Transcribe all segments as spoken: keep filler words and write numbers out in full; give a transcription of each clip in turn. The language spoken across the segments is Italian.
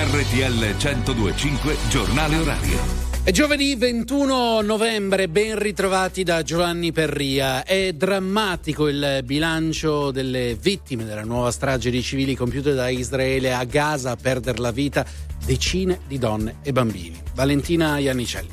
R T L centodue e cinque Giornale Orario. È giovedì ventuno novembre, ben ritrovati da Giovanni Perria. È drammatico il bilancio delle vittime della nuova strage di civili compiute da Israele a Gaza, a perdere la vita decine di donne e bambini. Valentina Iannicelli.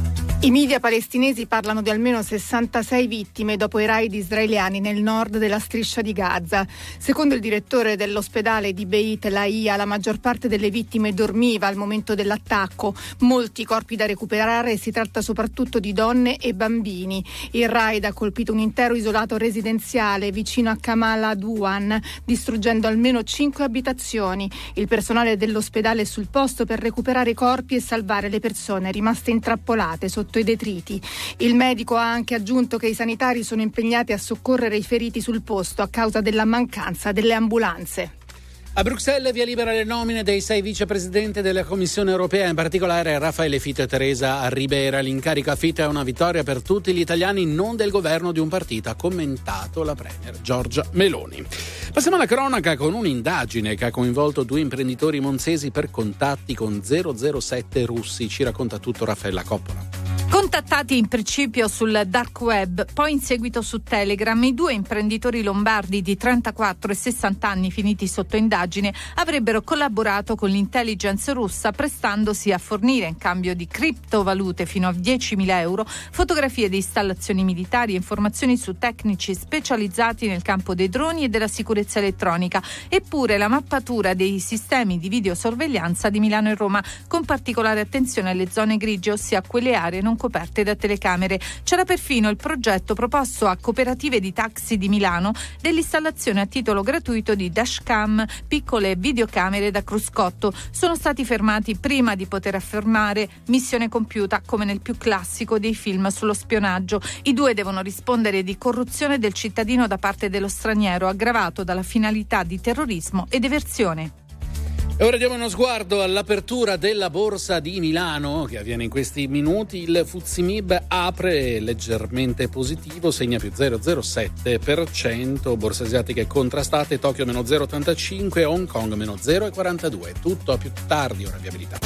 I media palestinesi parlano di almeno sessantasei vittime dopo i raid israeliani nel nord della striscia di Gaza. Secondo il direttore dell'ospedale di Beit Lahiya, la maggior parte delle vittime dormiva al momento dell'attacco. Molti corpi da recuperare, si tratta soprattutto di donne e bambini. Il raid ha colpito un intero isolato residenziale vicino a Kamal Adwan, distruggendo almeno cinque abitazioni. Il personale dell'ospedale è sul posto per recuperare i corpi e salvare le persone rimaste intrappolate sotto i detriti. Il medico ha anche aggiunto che i sanitari sono impegnati a soccorrere i feriti sul posto a causa della mancanza delle ambulanze. A Bruxelles via libera le nomine dei sei vicepresidenti della Commissione europea, in particolare Raffaele Fitto e Teresa Ribera. L'incarico a Fitto è una vittoria per tutti gli italiani, non del governo di un partito, ha commentato la premier Giorgia Meloni. Passiamo alla cronaca con un'indagine che ha coinvolto due imprenditori monzesi per contatti con zero zero sette russi. Ci racconta tutto Raffaella Coppola. Contattati in principio sul dark web, poi in seguito su Telegram, i due imprenditori lombardi di trentaquattro e sessanta anni finiti sotto indagine avrebbero collaborato con l'intelligence russa, prestandosi a fornire in cambio di criptovalute fino a diecimila euro, fotografie di installazioni militari e informazioni su tecnici specializzati nel campo dei droni e della sicurezza elettronica, eppure la mappatura dei sistemi di videosorveglianza di Milano e Roma, con particolare attenzione alle zone grigie, ossia quelle aree non coperte da telecamere. C'era perfino il progetto proposto a cooperative di taxi di Milano dell'installazione a titolo gratuito di dashcam, piccole videocamere da cruscotto. Sono stati fermati prima di poter affermare missione compiuta, come nel più classico dei film sullo spionaggio. I due devono rispondere di corruzione del cittadino da parte dello straniero, aggravato dalla finalità di terrorismo ed eversione. E ora diamo uno sguardo all'apertura della borsa di Milano che avviene in questi minuti. Il Fuzimib apre leggermente positivo, segna più zero virgola zero sette per cento, borse asiatiche contrastate, Tokyo meno zero virgola ottantacinque, Hong Kong meno zero virgola quarantadue. Tutto a più tardi, ora viabilità.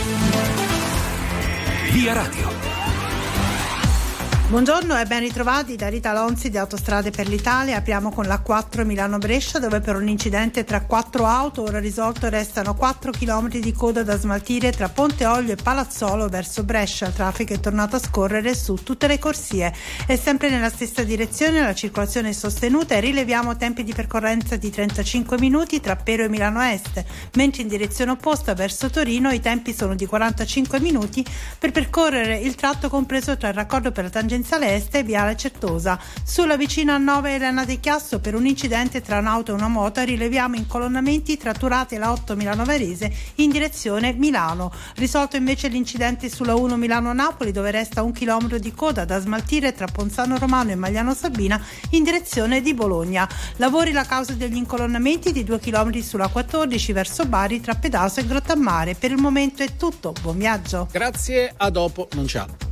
Via Radio. Buongiorno e ben ritrovati da Rita Lonzi di Autostrade per l'Italia. Apriamo con l'A quattro Milano-Brescia, dove per un incidente tra quattro auto ora risolto restano quattro chilometri di coda da smaltire tra Ponte Olio e Palazzolo verso Brescia. Il traffico è tornato a scorrere su tutte le corsie e sempre nella stessa direzione la circolazione è sostenuta e rileviamo tempi di percorrenza di trentacinque minuti tra Pero e Milano Est, mentre in direzione opposta verso Torino i tempi sono di quarantacinque minuti per percorrere il tratto compreso tra il raccordo per la tangenziale Est e Viale Certosa. Sulla vicina A nove Elena De Chiasso, per un incidente tra un'auto e una moto, rileviamo incolonnamenti tra Turate e la otto Milano Varese in direzione Milano. Risolto invece l'incidente sulla uno Milano-Napoli, dove resta un chilometro di coda da smaltire tra Ponzano Romano e Magliano Sabina in direzione di Bologna. Lavori la causa degli incolonnamenti di due chilometri sulla quattordici verso Bari tra Pedaso e Grottammare. Per il momento è tutto, buon viaggio. Grazie, a dopo, non c'è altro.